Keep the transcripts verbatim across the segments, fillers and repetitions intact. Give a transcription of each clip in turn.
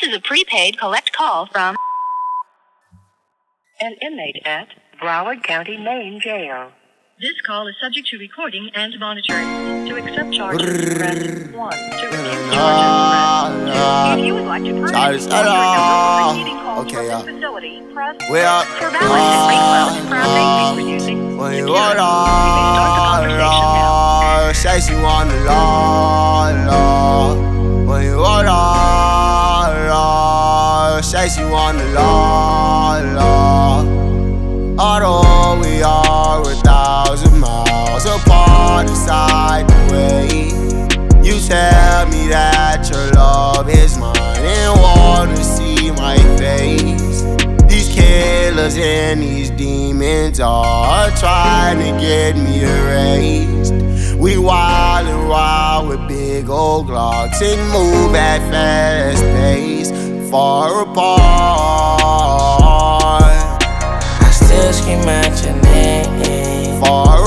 is a prepaid collect call from an inmate at Broward County, Maine Jail. This call is subject to recording and monitoring. To accept charges, press one. To refuse charges, press two. If you would like to purchase your number for receiving calls okay, from yeah. this facility, press Well, for valid request, press eight. For using when you security, want you may start the conversation now. say she want the law, law. When you want say she want the law, law. Although we are a thousand miles apart inside the way, you tell me that your love is mine and want to see my face. These killers and these demons are trying to get me erased. We wild and wild with big old Glocks and move at fast pace, far apart. Still scream at your name, far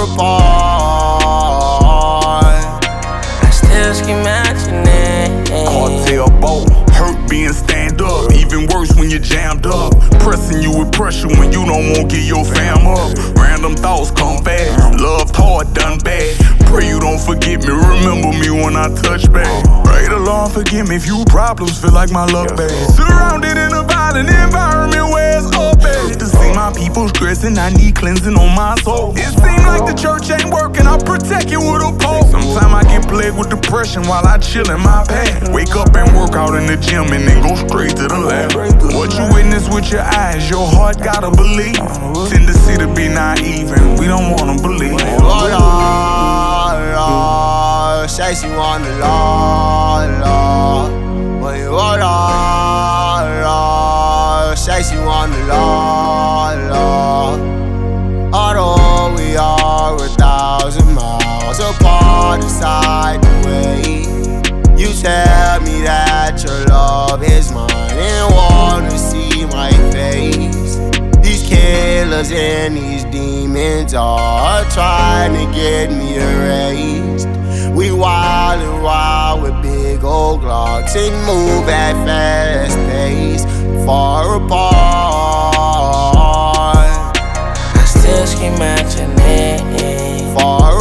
apart. I still scream at your name. Cartel boat, hurt being stand up. Even worse when you're jammed up. Pressing you with pressure when you don't want to get your fam up. Random thoughts come fast. Loved hard, done bad. Pray you don't forget me, remember me when I touch back. Pray the Lord forgive me if you problems feel like my luck bad. Surrounded in a violent environment where it's up bad. To see my people stressing, I need cleansing on my soul. It seems like the church ain't working, I protect it with a pole. Sometimes I get plagued with depression while I chill in my pad. Wake up and work out in the gym and then go straight to the lab. What you witness with your eyes, your heart gotta believe. Tendency to be naive and we don't wanna believe. Say she want the law, law. When you want law, say she want the law, law. Although we are a thousand miles apart inside the way, you tell me that your love is mine and want to see my face. These killers and these demons are trying to get me erased. We wild and wild with big old Glocks and move at fast pace, far apart. I still scream at your name, far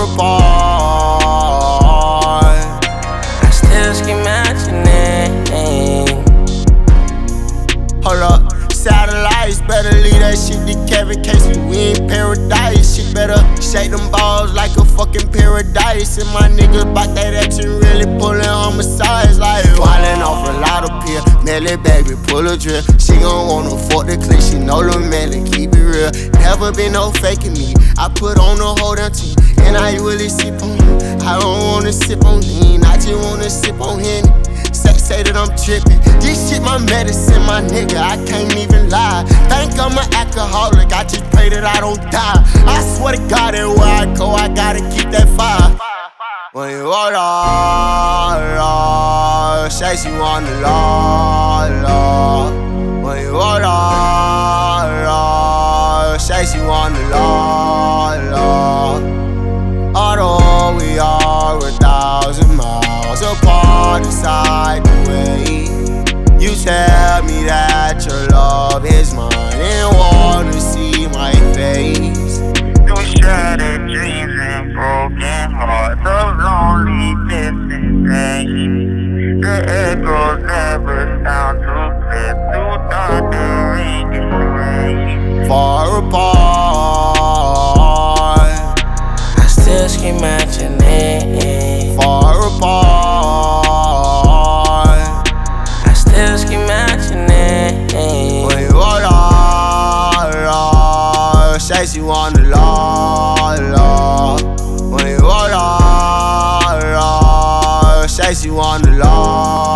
apart. I still scream at your name. Hold up, satellites, better leave that shit to Kevin Casey. We ain't paradise, shit better shake them balls like a fucking paradise. And my niggas bout that action, really pulling homicides like wildin' off a lot of pill. Melly baby, pull a drill. She gon' wanna fuck the clique, she know the melly, keep it real. Never been no faking me. I put on the whole damn team, and I really sip on you. I don't wanna sip on lean, I just wanna sip on Henny. Say, say that I'm trippin'. This shit my medicine, my nigga, I can't even lie. Think I'm an alcoholic, I just pray that I don't die. I swear to God, everywhere I go, I gotta keep that fire. When you want law, law, say she want the law, law. When you want law, law, say she want the law, law. Although we are a thousand miles apart inside the way, you tell me that your love is mine and want to see my face. Those shattered dreams and broken hearts of lonely distant pain. The echoes never sound too clear through thundering rain. Far apart, I still scream at your name, far apart. I still scream at your name. When you want law, say she want the law, law. When you want law, say she want the law.